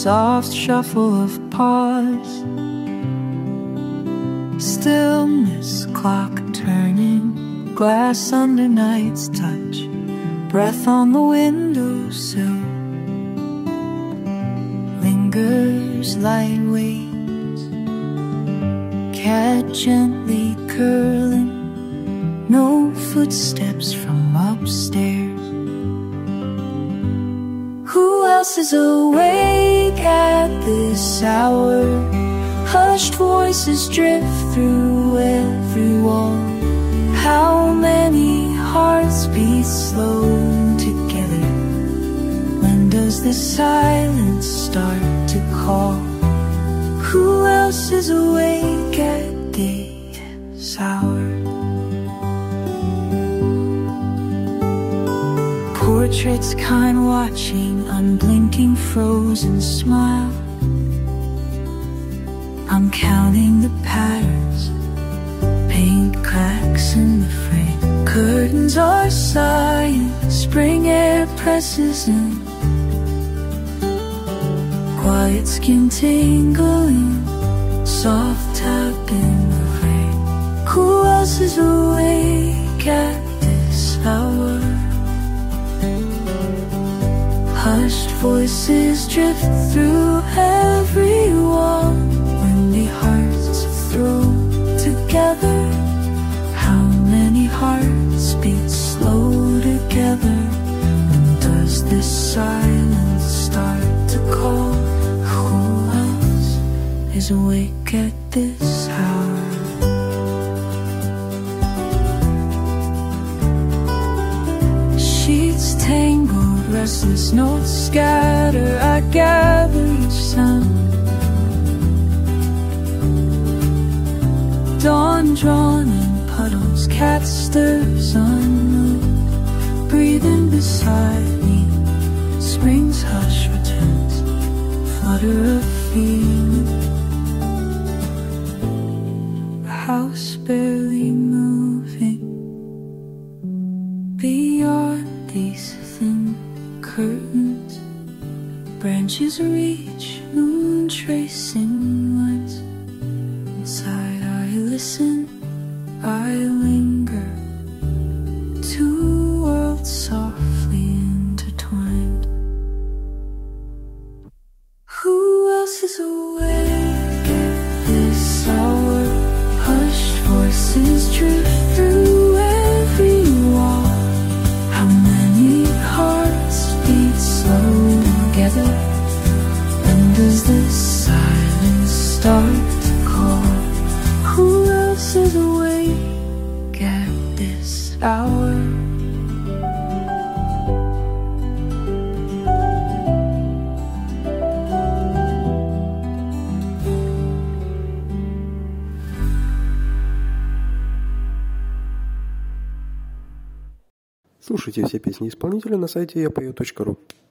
soft shuffle of paws. Stillness, clock turning, glass under night's touch, breath on the windowsill. Lingers, light waves, cat gently curling, no footsteps from upstairs. Who else is awake at this hour? Hushed voices drift through every wall. How many hearts beat slow together? When does the silence start to call? Who else is awake at this hour? Portraits kind watching, unblinking frozen smile. I'm counting the patterns, paint cracks in the frame. Curtains are sighing, spring air presses in. Quiet skin tingling, soft tap in the rain. Who else is awake at this hour? Hushed voices drift through every wall. Windy hearts throw together. How many hearts beat slow together? And does this silence start to call? Who else is awake at this hour? Sheets tangled, restless notes scatter. I gather each sound. Dawn drawn in puddles, cat stirs unmoved, breathing beside me. Spring's hush returns, flutter of feeling. The house barely moving. Beyond these thin curtains, branches reach, moon tracing lines. Inside I listen, I linger. Two worlds softly intertwined. Who else is awake at this hour? Hushed voices drift through every wall. How many hearts beat slow together? When does this silence start to call? Who else is awake at this hour? Слушайте все песни исполнителя на сайте yapою.ru.